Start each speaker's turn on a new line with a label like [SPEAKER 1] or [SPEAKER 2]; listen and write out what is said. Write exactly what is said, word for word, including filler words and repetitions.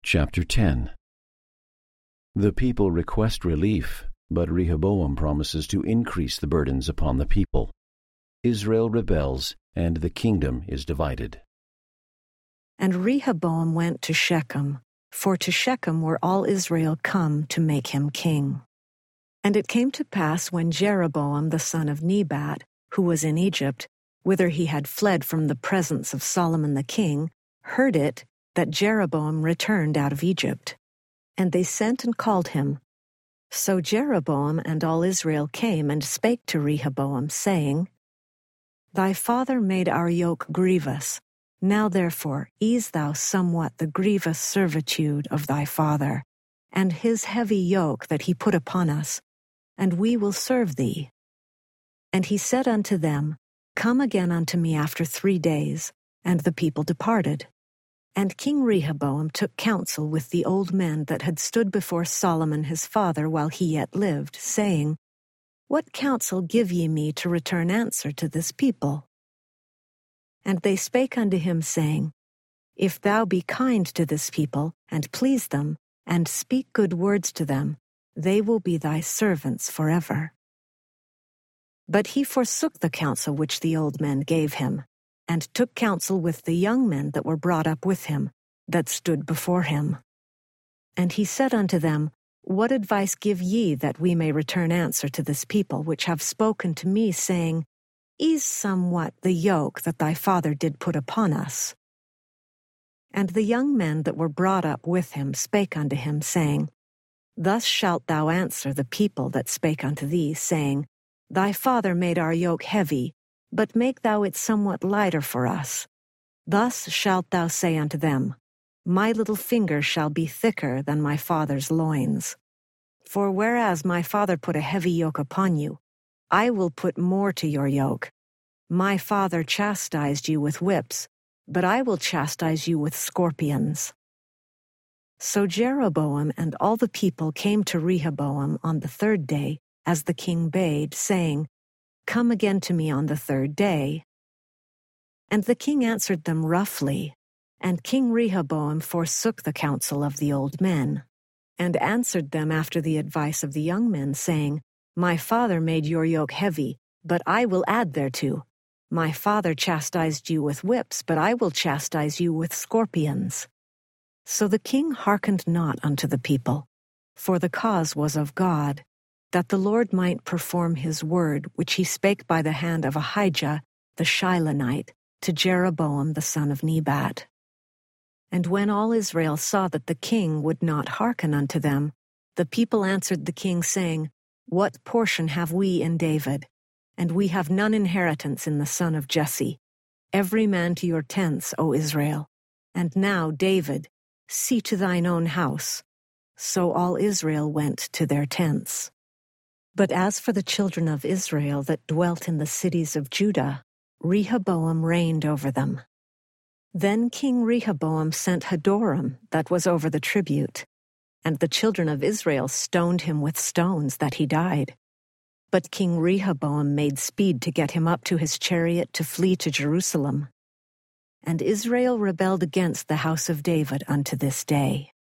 [SPEAKER 1] Chapter ten. The people request relief, but Rehoboam promises to increase the burdens upon the people. Israel rebels, and the kingdom is divided.
[SPEAKER 2] And Rehoboam went to Shechem, for to Shechem were all Israel come to make him king. And it came to pass when Jeroboam the son of Nebat, who was in Egypt, whither he had fled from the presence of Solomon the king, heard it, that Jeroboam returned out of Egypt. And they sent and called him. So Jeroboam and all Israel came and spake to Rehoboam, saying, Thy father made our yoke grievous. Now therefore ease thou somewhat the grievous servitude of thy father, and his heavy yoke that he put upon us, and we will serve thee. And he said unto them, Come again unto me after three days. And the people departed. And King Rehoboam took counsel with the old men that had stood before Solomon his father while he yet lived, saying, What counsel give ye me to return answer to this people? And they spake unto him, saying, If thou be kind to this people, and please them, and speak good words to them, they will be thy servants forever. But he forsook the counsel which the old men gave him, and took counsel with the young men that were brought up with him, that stood before him. And he said unto them, What advice give ye that we may return answer to this people, which have spoken to me, saying, Ease somewhat the yoke that thy father did put upon us? And the young men that were brought up with him spake unto him, saying, Thus shalt thou answer the people that spake unto thee, saying, Thy father made our yoke heavy, but make thou it somewhat lighter for us. Thus shalt thou say unto them, My little finger shall be thicker than my father's loins. For whereas my father put a heavy yoke upon you, I will put more to your yoke. My father chastised you with whips, but I will chastise you with scorpions. So Jeroboam and all the people came to Rehoboam on the third day, as the king bade, saying, Come again to me on the third day. And the king answered them roughly, and King Rehoboam forsook the counsel of the old men, and answered them after the advice of the young men, saying, My father made your yoke heavy, but I will add thereto. My father chastised you with whips, but I will chastise you with scorpions. So the king hearkened not unto the people, for the cause was of God, that the Lord might perform his word, which he spake by the hand of Ahijah the Shilonite to Jeroboam the son of Nebat. And when all Israel saw that the king would not hearken unto them, the people answered the king, saying, What portion have we in David? And we have none inheritance in the son of Jesse. Every man to your tents, O Israel. And now, David, see to thine own house. So all Israel went to their tents. But as for the children of Israel that dwelt in the cities of Judah, Rehoboam reigned over them. Then King Rehoboam sent Hadoram, that was over the tribute, and the children of Israel stoned him with stones, that he died. But King Rehoboam made speed to get him up to his chariot to flee to Jerusalem. And Israel rebelled against the house of David unto this day.